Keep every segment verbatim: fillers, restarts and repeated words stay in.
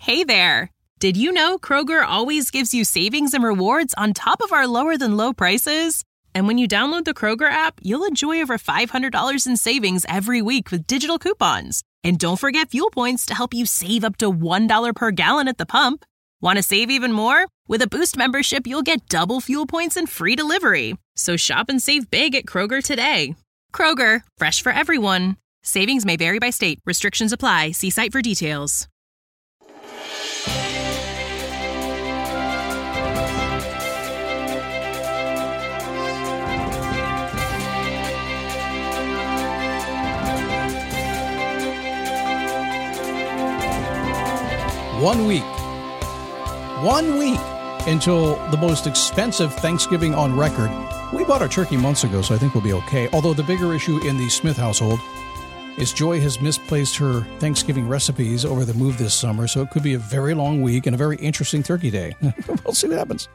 Hey there! Did you know Kroger always gives you savings and rewards on top of our lower-than-low prices? And when you download the Kroger app, you'll enjoy over five hundred dollars in savings every week with digital coupons. And don't forget fuel points to help you save up to one dollar per gallon at the pump. Want to save even more? With a Boost membership, you'll get double fuel points and free delivery. So shop and save big at Kroger today. Kroger, fresh for everyone. Savings may vary by state. Restrictions apply. See site for details. One week. One week until the most expensive Thanksgiving on record. We bought our turkey months ago, so I think we'll be okay. Although the bigger issue in the Smith household is Joy has misplaced her Thanksgiving recipes over the move this summer, so it could be a very long week and a very interesting turkey day. We'll see what happens.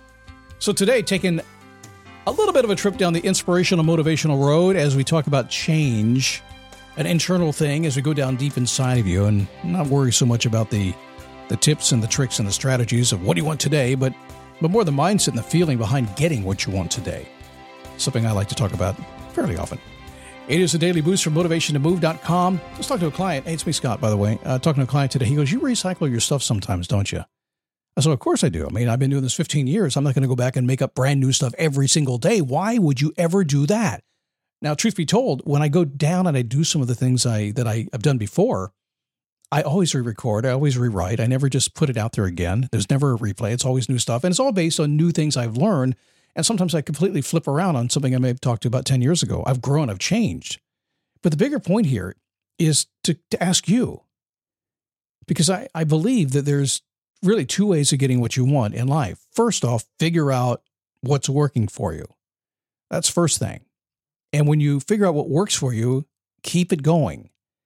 So today, taking a little bit of a trip down the inspirational, motivational road as we talk about change, an internal thing as we go down deep inside of you, and not worry so much about the the tips and the tricks and the strategies of what do you want today, but, but more the mindset and the feeling behind getting what you want today. Something I like to talk about fairly often. It is a daily boost from motivation to move dot com. Just talking to a client. Hey, it's me, Scott, by the way. Uh, talking to a client today. He goes, you recycle your stuff sometimes, don't you? I said, of course I do. I mean, I've been doing this fifteen years. I'm not going to go back and make up brand new stuff every single day. Why would you ever do that? Now, truth be told, when I go down and I do some of the things I that I have done before, I always re-record. I always rewrite. I never just put it out there again. There's never a replay. It's always new stuff. And it's all based on new things I've learned. And sometimes I completely flip around on something I may have talked to about ten years ago. I've grown. I've changed. But the bigger point here is to, to ask you, because I, I believe that there's really two ways of getting what you want in life. First off, figure out what's working for you. That's first thing. And when you figure out what works for you, keep it going.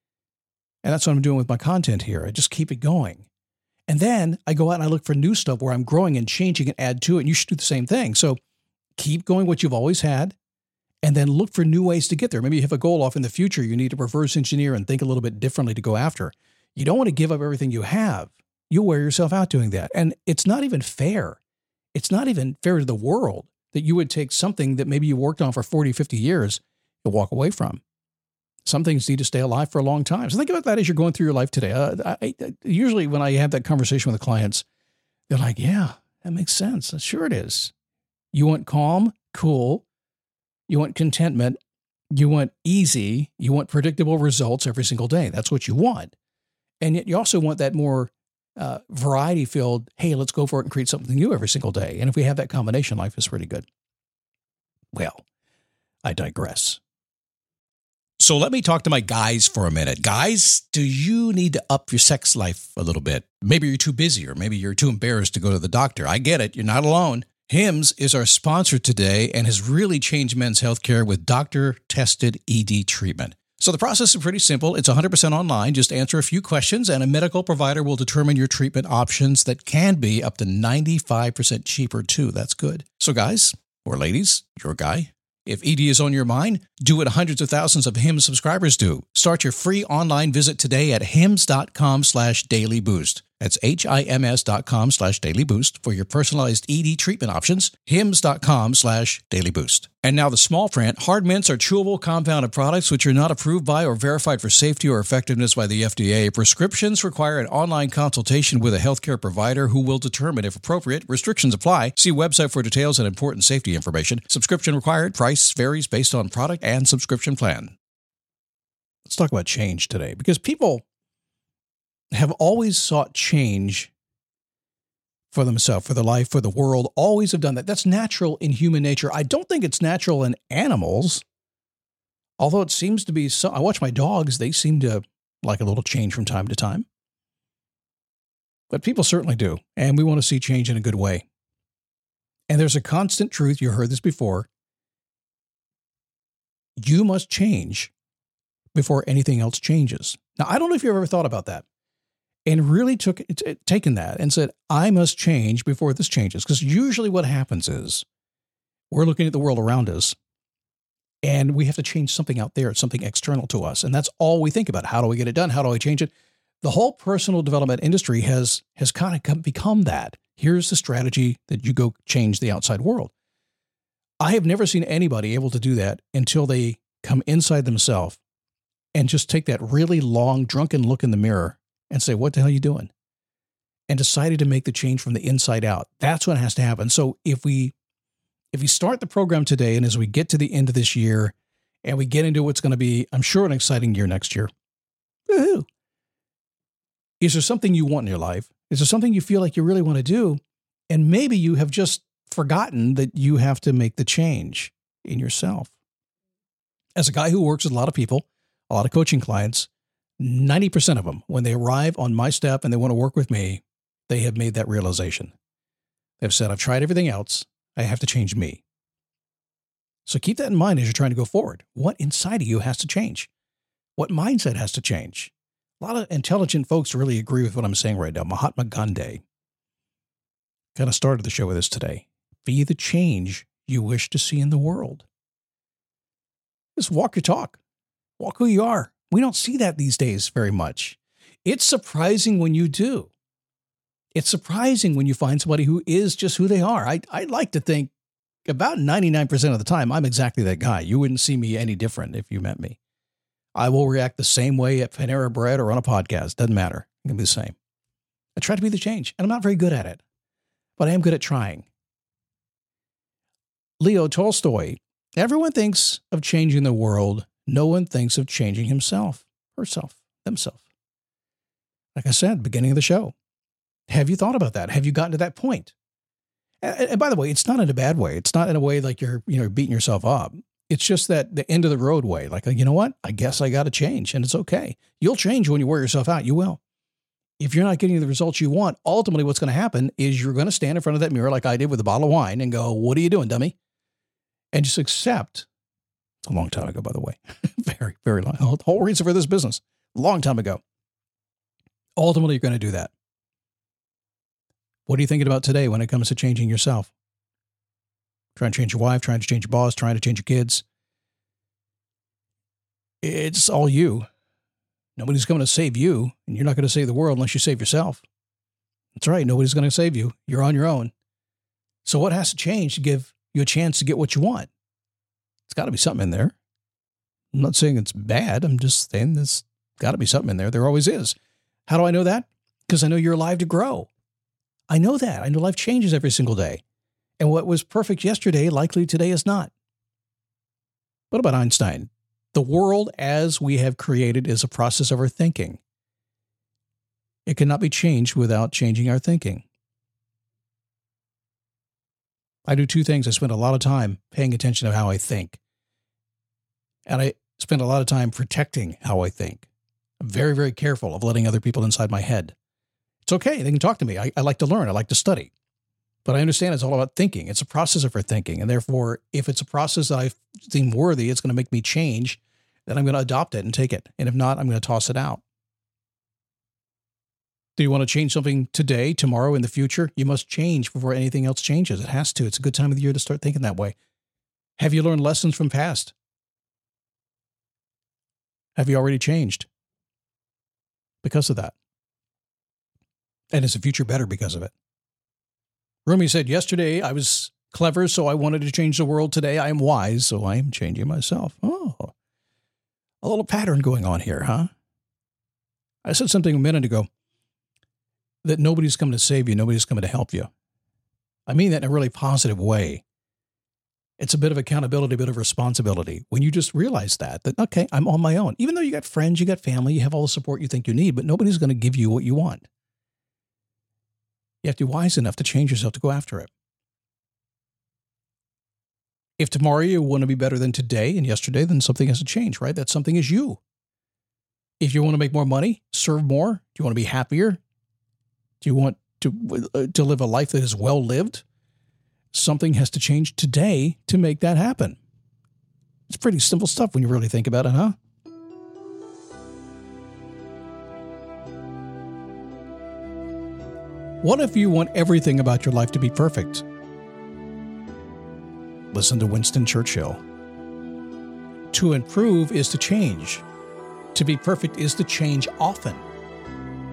And that's what I'm doing with my content here. I just keep it going. And then I go out and I look for new stuff where I'm growing and changing and add to it. And you should do the same thing. So keep going what you've always had, and then look for new ways to get there. Maybe you have a goal off in the future. You need to reverse engineer and think a little bit differently to go after. You don't want to give up everything you have. You'll wear yourself out doing that. And it's not even fair. It's not even fair to the world that you would take something that maybe you worked on for forty, fifty years to walk away from. Some things need to stay alive for a long time. So think about that as you're going through your life today. Uh, I, I, usually when I have that conversation with the clients, they're like, yeah, that makes sense. Sure it is. You want calm, cool. You want contentment. You want easy. You want predictable results every single day. That's what you want. And yet you also want that more uh, variety-filled, hey, let's go for it and create something new every single day. And if we have that combination, life is pretty good. Well, I digress. So let me talk to my guys for a minute. Guys, do you need to up your sex life a little bit? Maybe you're too busy, or maybe you're too embarrassed to go to the doctor. I get it. You're not alone. Hims is our sponsor today and has really changed men's healthcare with doctor-tested E D treatment. So the process is pretty simple. It's one hundred percent online. Just answer a few questions, and a medical provider will determine your treatment options that can be up to ninety-five percent cheaper, too. That's good. So guys, or ladies, your guy, if E D is on your mind, do what hundreds of thousands of Hims subscribers do. Start your free online visit today at hims.com slash daily boost. That's H-I-M-S dot com slash daily boost for your personalized E D treatment options. Hims.com slash daily boost. And now the small print. Hard mints are chewable compounded products which are not approved by or verified for safety or effectiveness by the F D A. Prescriptions require an online consultation with a healthcare provider who will determine if appropriate. Restrictions apply. See website for details and important safety information. Subscription required. Price varies based on product and subscription plan. Let's talk about change today, because people have always sought change for themselves, for their life, for the world, always have done that. That's natural in human nature. I don't think it's natural in animals, although it seems to be so. I watch my dogs, they seem to like a little change from time to time. But people certainly do, and we want to see change in a good way. And there's a constant truth, you heard this before. You must change before anything else changes. Now, I don't know if you've ever thought about that and really took t- taken that and said, I must change before this changes. Because usually what happens is we're looking at the world around us and we have to change something out there. It's something external to us. And that's all we think about. How do we get it done? How do I change it? The whole personal development industry has, has kind of become that. Here's the strategy that you go change the outside world. I have never seen anybody able to do that until they come inside themselves and just take that really long, drunken look in the mirror and say, what the hell are you doing? And decided to make the change from the inside out. That's what has to happen. So if we, if we start the program today, and as we get to the end of this year and we get into what's going to be, I'm sure, an exciting year next year. Woohoo! Is there something you want in your life? Is there something you feel like you really want to do? And maybe you have just forgotten that you have to make the change in yourself. As a guy who works with a lot of people, a lot of coaching clients, ninety percent of them, when they arrive on my step and they want to work with me, they have made that realization. They've said, I've tried everything else. I have to change me. So keep that in mind as you're trying to go forward. What inside of you has to change? What mindset has to change? A lot of intelligent folks really agree with what I'm saying right now. Mahatma Gandhi kind of started the show with this today. Be the change you wish to see in the world. Just walk your talk. Walk who you are. We don't see that these days very much. It's surprising when you do. It's surprising when you find somebody who is just who they are. I, I like to think about ninety-nine percent of the time, I'm exactly that guy. You wouldn't see me any different if you met me. I will react the same way at Panera Bread or on a podcast. Doesn't matter. I'm going to be the same. I try to be the change, and I'm not very good at it, but I am good at trying. Leo Tolstoy, everyone thinks of changing the world. No one thinks of changing himself, herself, themselves. Like I said, beginning of the show. Have you thought about that? Have you gotten to that point? And, and by the way, it's not in a bad way. It's not in a way like you're, you know, beating yourself up. It's just that the end of the road way. Like, you know what? I guess I got to change, and it's okay. You'll change when you wear yourself out. You will. If you're not getting the results you want, ultimately what's going to happen is you're going to stand in front of that mirror like I did with a bottle of wine and go, what are you doing, dummy? And just accept. It's a long time ago, by the way. very, very long. The whole reason for this business. Long time ago. Ultimately, you're going to do that. What are you thinking about today when it comes to changing yourself? Trying to change your wife, trying to change your boss, trying to change your kids. It's all you. Nobody's coming to save you, and you're not going to save the world unless you save yourself. That's right. Nobody's going to save you. You're on your own. So what has to change to give you a chance to get what you want? It's got to be something in there. I'm not saying it's bad. I'm just saying there's got to be something in there. There always is. How do I know that? Because I know you're alive to grow. I know that. I know life changes every single day. And what was perfect yesterday, likely today is not. What about Einstein? The world as we have created is a process of our thinking. It cannot be changed without changing our thinking. I do two things. I spend a lot of time paying attention to how I think. And I spend a lot of time protecting how I think. I'm very, very careful of letting other people inside my head. It's okay. They can talk to me. I, I like to learn. I like to study. But I understand it's all about thinking. It's a process of our thinking. And therefore, if it's a process that I deem worthy, it's going to make me change, then I'm going to adopt it and take it. And if not, I'm going to toss it out. Do you want to change something today, tomorrow, in the future? You must change before anything else changes. It has to. It's a good time of the year to start thinking that way. Have you learned lessons from past? Have you already changed because of that? And is the future better because of it? Rumi said, yesterday I was clever, so I wanted to change the world. Today I am wise, so I am changing myself. Oh, a little pattern going on here, huh? I said something a minute ago that nobody's coming to save you. Nobody's coming to help you. I mean that in a really positive way. It's a bit of accountability, a bit of responsibility. When you just realize that, that, okay, I'm on my own. Even though you got friends, you got family, you have all the support you think you need, but nobody's going to give you what you want. You have to be wise enough to change yourself to go after it. If tomorrow you want to be better than today and yesterday, then something has to change, right? That something is you. If you want to make more money, serve more, do you want to be happier? Do you want to, uh, to live a life that is well lived? Something has to change today to make that happen. It's pretty simple stuff when you really think about it, huh? What if you want everything about your life to be perfect? Listen to Winston Churchill. To improve is to change. To be perfect is to change often.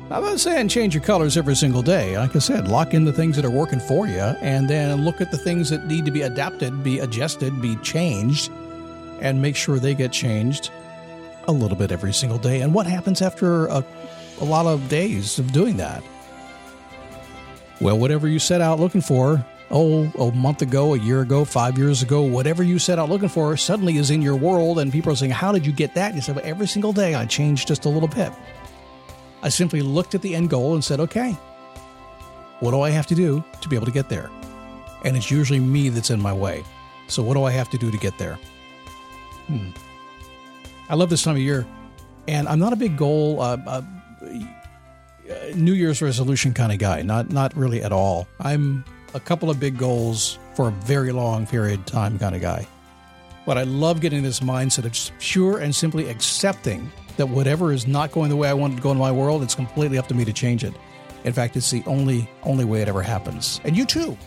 I'm not saying change your colors every single day. Like I said, lock in the things that are working for you and then look at the things that need to be adapted, be adjusted, be changed, and make sure they get changed a little bit every single day. And what happens after a, a lot of days of doing that? Well, whatever you set out looking for, oh, a month ago, a year ago, five years ago, whatever you set out looking for suddenly is in your world, and people are saying, how did you get that? And you said, well, every single day I changed just a little bit. I simply looked at the end goal and said, okay, what do I have to do to be able to get there? And it's usually me that's in my way. So what do I have to do to get there? Hmm. I love this time of year, and I'm not a big goal, uh, uh, New Year's resolution kind of guy. Not, not really at all. I'm a couple of big goals for a very long period of time kind of guy. But I love getting this mindset of pure and simply accepting that whatever is not going the way I want it to go in my world, it's completely up to me to change it. In fact, it's the only only way it ever happens. And you too.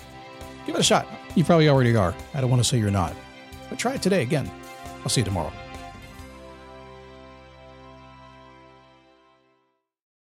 Give it a shot. You probably already are. I don't want to say you're not. But try it today again. I'll see you tomorrow.